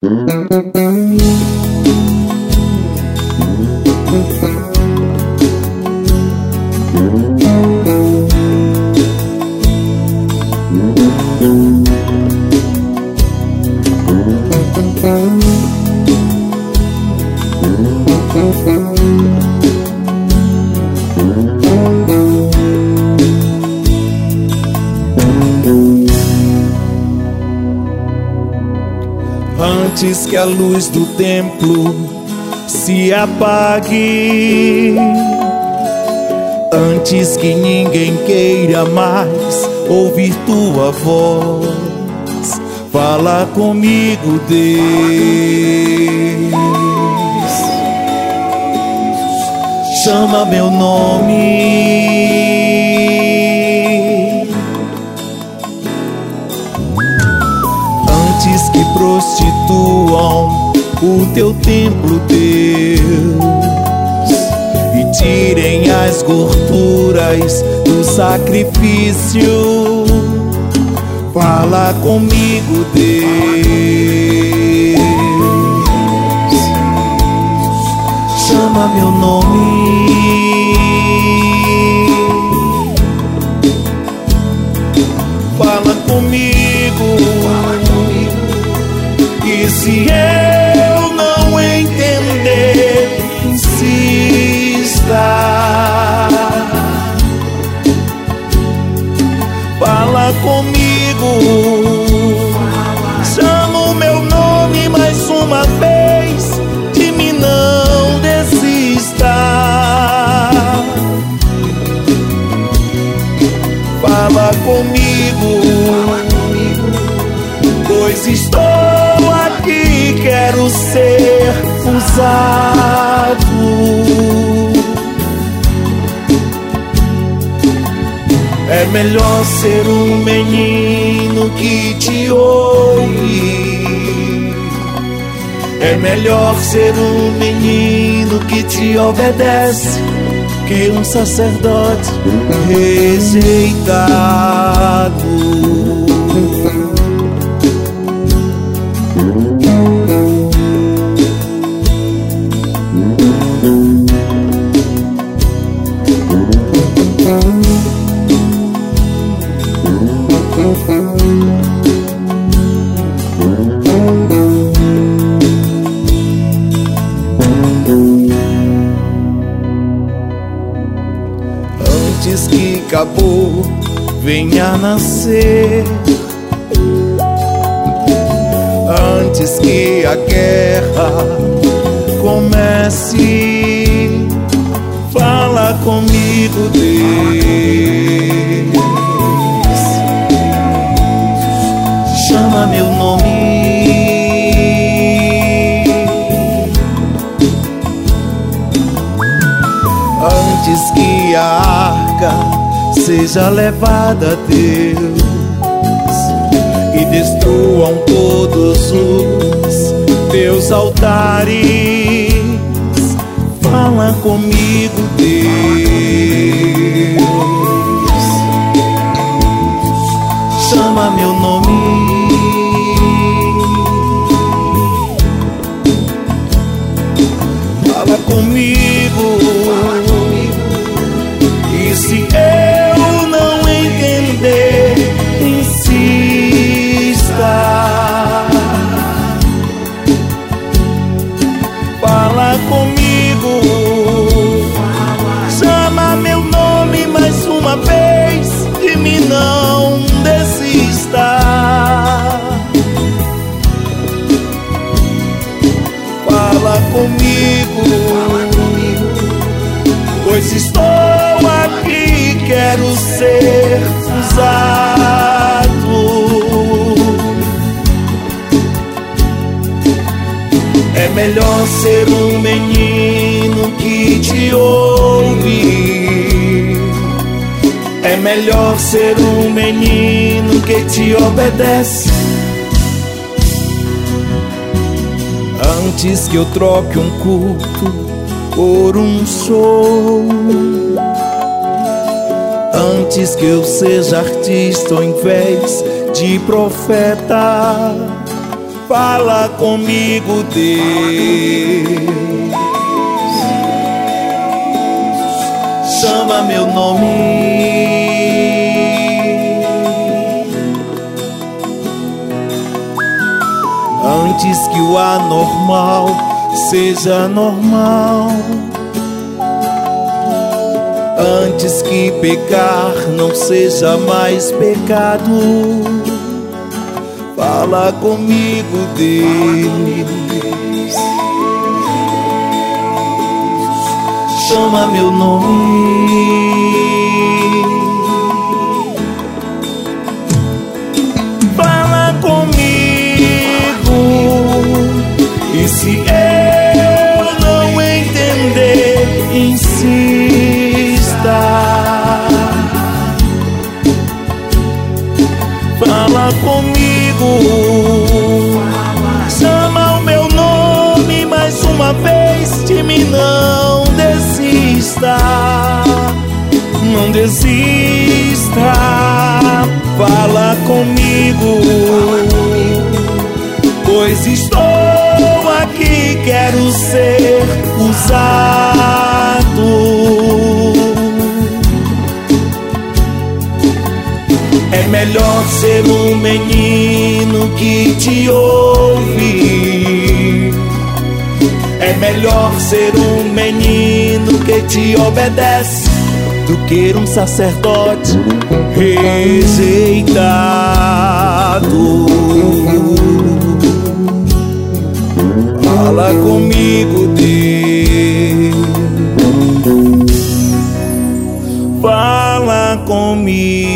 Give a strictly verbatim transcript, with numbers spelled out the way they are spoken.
Antes que a luz do templo se apague, antes que ninguém queira mais ouvir tua voz, fala comigo, Deus. Chama meu nome, antes que prostituam o teu templo, Deus, e tirem as gorduras do sacrifício. Fala comigo, Deus. Chama meu nome, fala comigo, e se eu não entender, insista. Fala comigo, chama o meu nome mais uma vez, de mim não desista. Fala comigo, pois estou aqui, quero ser usado. É melhor ser um menino que te ouve, é melhor ser um menino que te obedece, que um sacerdote rejeitado. Antes que Cabo venha nascer, antes que a guerra comece, fala comigo, Deus. Chama meu nome, antes que a arca seja levada, Deus, e destruam todos os teus altares. Fala comigo, Deus. Chama meu nome, fala comigo, e se eu não entender, insista. Fala comigo, chama meu nome mais uma vez, de mim não desista. Fala comigo, pois estou aqui, quero ser usado. É melhor ser um menino que te ouve, é melhor ser um menino que te obedece. Antes que eu troque um culto por um show, antes que eu seja artista ao invés de profeta, Fala comigo, Deus. Chama meu nome. Antes que o anormal seja normal, antes que pecar não seja mais pecado, fala comigo, Deus. Chama meu nome. Fala comigo. E se eu não entender, insista. Fala comigo. Chama o meu nome mais uma vez. De mim não desista. Não desista. Fala comigo. Pois estou aqui, quero ser usado. É melhor ser um menino que te ouve. É melhor ser um menino que te obedece do que um sacerdote rejeitado. Fala comigo, Deus. Fala comigo.